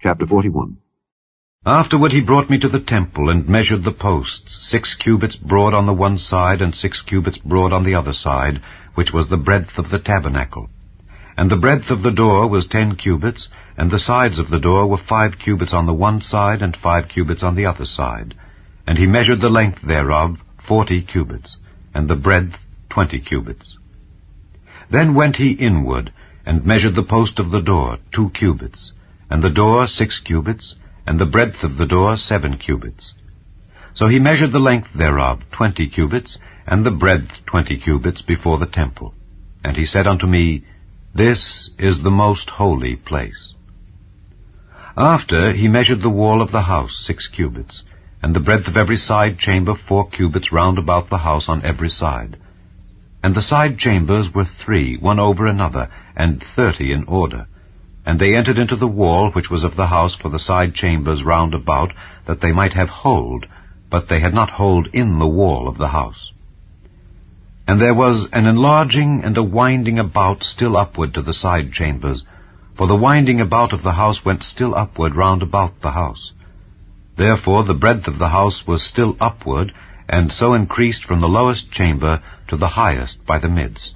Chapter 41. Afterward he brought me to the temple, and measured the posts, 6 cubits broad on the one side, and 6 cubits broad on the other side, which was the breadth of the tabernacle. And the breadth of the door was 10 cubits, and the sides of the door were 5 cubits on the one side, and 5 cubits on the other side. And he measured the length thereof 40 cubits, and the breadth 20 cubits. Then went he inward, and measured the post of the door 2 cubits, and the door 6 cubits, and the breadth of the door 7 cubits. So he measured the length thereof 20 cubits, and the breadth 20 cubits before the temple. And he said unto me, This is the most holy place. After he measured the wall of the house 6 cubits, and the breadth of every side chamber 4 cubits round about the house on every side. And the side chambers were 3, one over another, and 30 in order. And they entered into the wall which was of the house for the side chambers round about, that they might have hold, but they had not hold in the wall of the house. And there was an enlarging and a winding about still upward to the side chambers, for the winding about of the house went still upward round about the house. Therefore the breadth of the house was still upward, and so increased from the lowest chamber to the highest by the midst.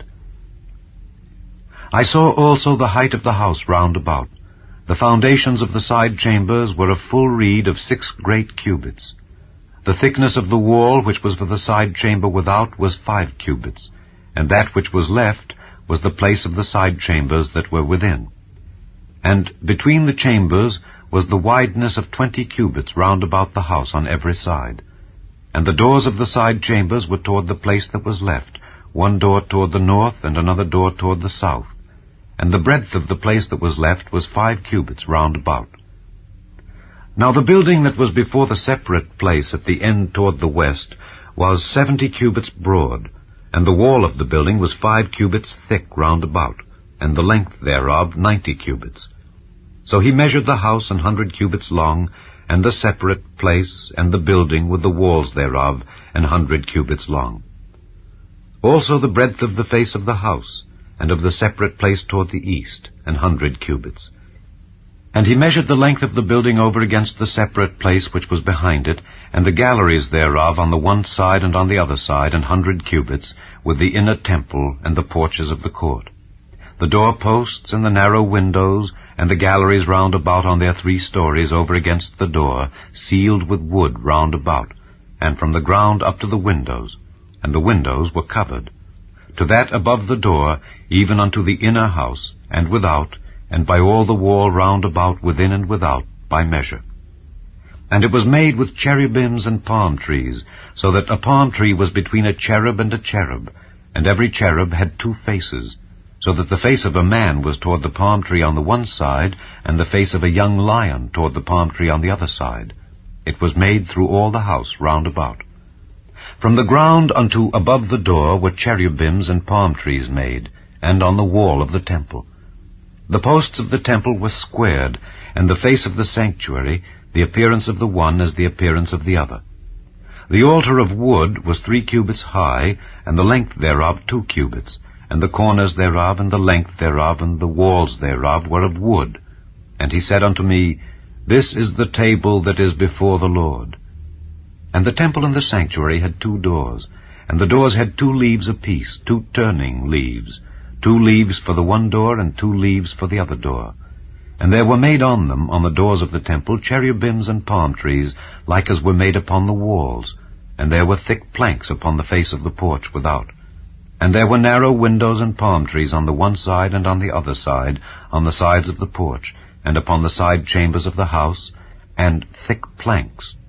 I saw also the height of the house round about. The foundations of the side chambers were a full reed of 6 great cubits. The thickness of the wall which was for the side chamber without was 5 cubits, and that which was left was the place of the side chambers that were within. And between the chambers was the wideness of 20 cubits round about the house on every side. And the doors of the side chambers were toward the place that was left, one door toward the north, and another door toward the south. And the breadth of the place that was left was 5 cubits round about. Now the building that was before the separate place at the end toward the west was 70 cubits broad, and the wall of the building was 5 cubits thick round about, and the length thereof 90 cubits. So he measured the house 100 cubits long, and the separate place, and the building with the walls thereof 100 cubits long. Also the breadth of the face of the house, and of the separate place toward the east, 100 cubits. And he measured the length of the building over against the separate place which was behind it, and the galleries thereof on the one side and on the other side, 100 cubits, with the inner temple and the porches of the court. The doorposts and the narrow windows, and the galleries round about on their 3 stories over against the door, sealed with wood round about, and from the ground up to the windows, and the windows were covered. To that above the door, even unto the inner house, and without, and by all the wall round about within and without, by measure. And it was made with cherubims and palm trees, so that a palm tree was between a cherub, and every cherub had 2 faces, so that the face of a man was toward the palm tree on the one side, and the face of a young lion toward the palm tree on the other side. It was made through all the house round about. From the ground unto above the door were cherubims and palm trees made, and on the wall of the temple. The posts of the temple were squared, and the face of the sanctuary, the appearance of the one as the appearance of the other. The altar of wood was 3 cubits high, and the length thereof 2 cubits, and the corners thereof, and the length thereof, and the walls thereof were of wood. And he said unto me, This is the table that is before the Lord. And the temple and the sanctuary had 2 doors, and the doors had 2 leaves apiece, 2 turning leaves, 2 leaves for the one door, and 2 leaves for the other door. And there were made on them, on the doors of the temple, cherubims and palm trees, like as were made upon the walls, and there were thick planks upon the face of the porch without. And there were narrow windows and palm trees on the one side and on the other side, on the sides of the porch, and upon the side chambers of the house, and thick planks.